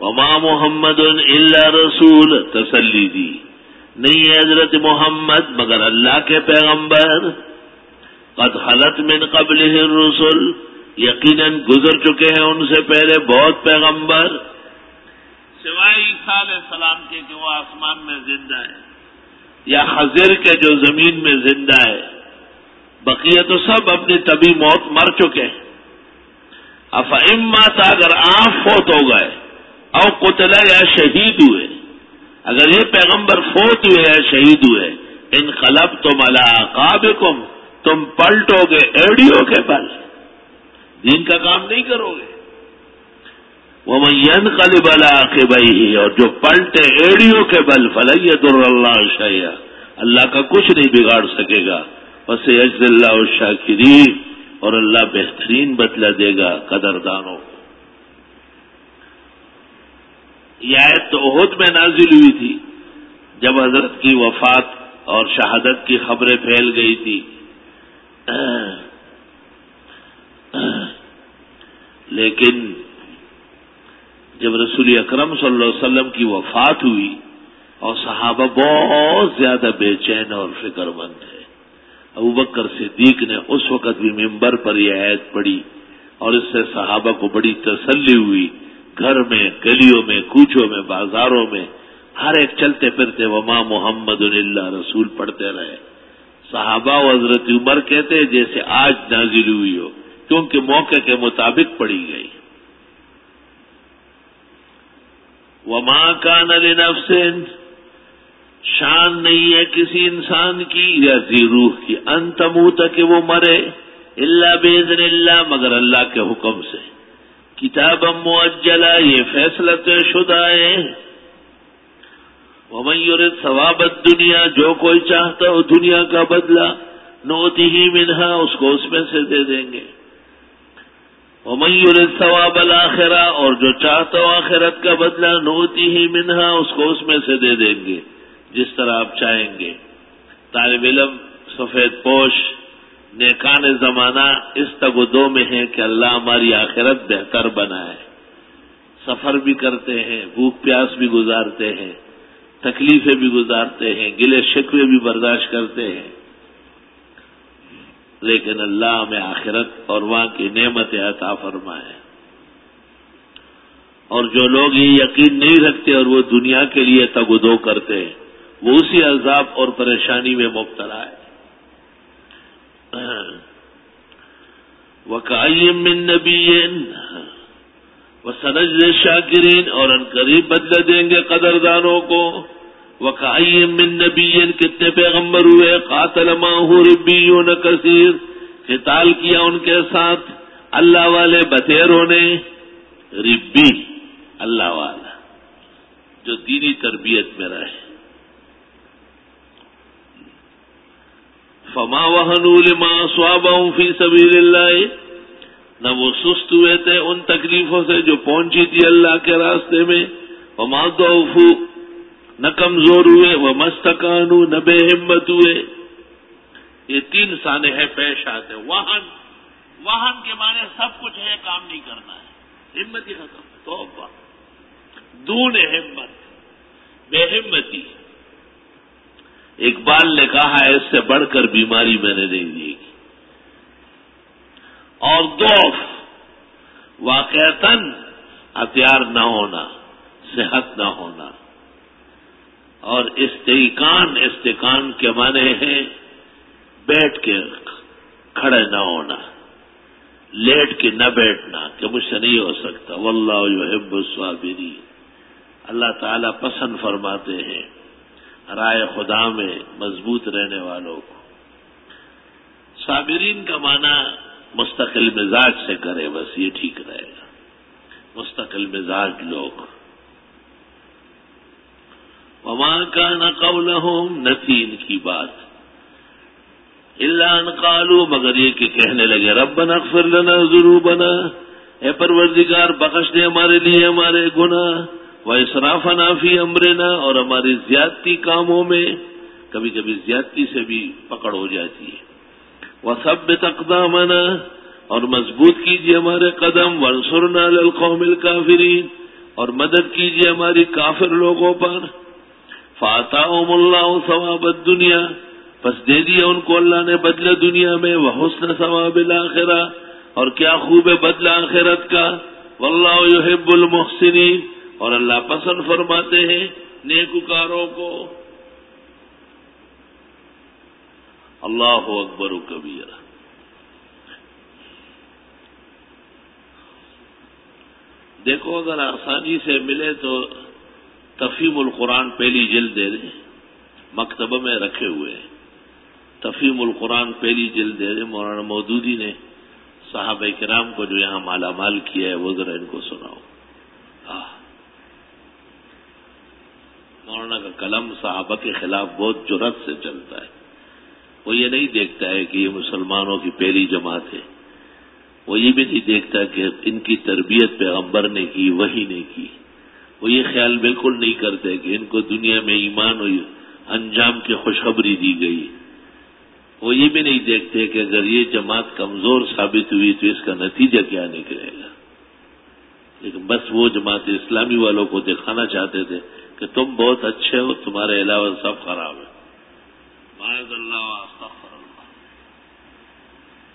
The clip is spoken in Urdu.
وما محمد الا رسول، تسلی دی، نہیں ہے حضرت محمد مگر اللہ کے پیغمبر، قد خلت من قبلہ الرسل، یقیناً گزر چکے ہیں ان سے پہلے بہت پیغمبر، سوائے عیسیٰ علیہ السلام کے کہ وہ آسمان میں زندہ ہے، یا خضر کے جو زمین میں زندہ ہے، بقیہ تو سب اپنی طبی موت مر چکے ہیں۔ افئما تھا اگر آپ فوت ہو گئے، او قتل یا شہید ہوئے، اگر یہ پیغمبر فوت ہوئے یا شہید ہوئے، انقلبتم علی اعقابکم، تم پلٹو گے ایڑیوں کے بل، دین کا کام نہیں کرو گے۔ ومن ينقلب على عقبيه، اور جو پلٹے ایڑیوں کے بل، فلن يضر اللہ شیئا، اللہ کا کچھ نہیں بگاڑ سکے گا، وسيجزي اللہ الشاکرین، اور اللہ بہترین بدلہ دے گا قدردانوں کو۔ یہ آیت تو احد میں نازل ہوئی تھی جب حضرت کی وفات اور شہادت کی خبریں پھیل گئی تھی، لیکن جب رسول اکرم صلی اللہ علیہ وسلم کی وفات ہوئی اور صحابہ بہت زیادہ بے چین اور فکر مند ہے، ابوبکر صدیق نے اس وقت بھی ممبر پر یہ آیت پڑھی اور اس سے صحابہ کو بڑی تسلی ہوئی، گھر میں، گلیوں میں، کوچوں میں، بازاروں میں ہر ایک چلتے پھرتے وما محمد الا رسول پڑھتے رہے۔ صحابہ و حضرت عمر کہتے جیسے آج نازل ہوئی ہو، کیونکہ موقع کے مطابق پڑھی گئی۔ وما کان لنفس، شان نہیں ہے کسی انسان کی یا ذی روح کی، ان تموت کہ وہ مرے، الا باذن اللہ مگر اللہ کے حکم سے، کتابا مؤجلا یہ فیصلہ طے شدہ ہے۔ ومن یرد ثواب الدنیا، جو کوئی چاہتا ہو دنیا کا بدلہ، نؤتہ منہا اس کو اس میں سے دے دیں گے۔ ومن یرد ثواب الآخرہ، اور جو چاہتا ہو آخرت کا بدلہ، نؤتہ منہا اس کو اس میں سے دے دیں گے جس طرح آپ چاہیں گے۔ طالب علم، سفید پوش، نیکان زمانہ اس تگدو میں ہیں کہ اللہ ہماری آخرت بہتر بنائے، سفر بھی کرتے ہیں، بھوک پیاس بھی گزارتے ہیں، تکلیفیں بھی گزارتے ہیں، گلے شکوے بھی برداشت کرتے ہیں، لیکن اللہ ہمیں آخرت اور وہاں کی نعمت عطا فرمائے۔ اور جو لوگ یہ یقین نہیں رکھتے اور وہ دنیا کے لیے تگدو کرتے ہیں، وہ اسی عذاب اور پریشانی میں مبتلا ہے۔ وَكَأَيٍّ مِّن نَّبِيٍّ وَسَنَجْزِي الشَّاكِرِينَ، اور ان قریب بدلہ دیں گے قدردانوں کو۔ وَكَأَيٍّ مِّن نَّبِيٍّ کتنے پیغمبر ہوئے، قَاتَلَ مَعَهُ رِبِّيُّونَ كَثِيرٌ قتال کیا ان کے ساتھ اللہ والے بتیروں نے، ربی اللہ والا جو دینی تربیت میں رہے۔ فما وهنوا لما اصابهم في سبيل اللہ، نہ وہ سست ہوئے تھے ان تکلیفوں سے جو پہنچی تھی اللہ کے راستے میں، وما ضعفوا نہ کمزور ہوئے، وما استکانوا نہ بے ہمت ہوئے۔ یہ تین سانحے پیش آتے ہیں۔ وہن کے معنی سب کچھ ہے، کام نہیں کرنا ہے، ہمت ہی ختم، توبہ، دون ہمت، بے ہمتی۔ اقبال نے کہا ہے اس سے بڑھ کر بیماری میں نے نہیں دی گی۔ اور ضعف واقعتاً ہتھیار نہ ہونا، صحت نہ ہونا، اور استقان کے معنی ہیں بیٹھ کے کھڑے نہ ہونا، لیٹ کے نہ بیٹھنا کہ مجھ سے نہیں ہو سکتا۔ واللہ یحب الصابرین، اللہ تعالیٰ پسند فرماتے ہیں رائے خدا میں مضبوط رہنے والوں کو۔ صابرین کا معنی مستقل مزاج سے کرے، بس یہ ٹھیک رہے گا، مستقل مزاج لوگ۔ وما کان قولہم، نہ تھی ان کی بات، الا ان قالوا مگر یہ کہ کہنے لگے ربنا اغفر لنا ذنوبنا، اے پروردگار بخش دے ہمارے لیے ہمارے گناہ، واسرافنا فی امرنا، اور ہماری زیادتی کاموں میں، کبھی کبھی زیادتی سے بھی پکڑ ہو جاتی ہے، وثبت اقدامنا، اور مضبوط کیجیے ہمارے قدم، وانصرنا علی القوم الکافرین، اور مدد کیجیے ہماری کافر لوگوں پر. فآتاہم اللہ ثواب الدنیا، پس دے دیا ان کو اللہ نے بدلہ دنیا میں، وحسن ثواب الآخرہ، اور کیا خوب ہے بدلہ آخرت کا. واللہ یحب المحسنین، اور اللہ پسند فرماتے ہیں نیکوکاروں کو. اللہ اکبر کبیرہ. دیکھو اگر آسانی سے ملے تو تفہیم القرآن پہلی جلد دے دیں، مکتبہ میں رکھے ہوئے ہیں. تفہیم القرآن پہلی جلد دے دیں. مولانا مودودی نے صحابہ کرام کو جو یہاں مالا مال کیا ہے وہ ذرا ان کو سناؤ. مولانا کا کلام صحابہ کے خلاف بہت جرأت سے چلتا ہے. وہ یہ نہیں دیکھتا ہے کہ یہ مسلمانوں کی پہلی جماعت ہے، وہ یہ بھی نہیں دیکھتا کہ ان کی تربیت پیغمبر نے کی، وحی نے کی. وہ یہ خیال بالکل نہیں کرتے کہ ان کو دنیا میں ایمان اور انجام کی خوشخبری دی گئی. وہ یہ بھی نہیں دیکھتے کہ اگر یہ جماعت کمزور ثابت ہوئی تو اس کا نتیجہ کیا نکلے گا. لیکن بس وہ جماعت اسلامی والوں کو دکھانا چاہتے تھے کہ تم بہت اچھے ہو، تمہارے علاوہ سب خراب ہے. معاذ اللہ.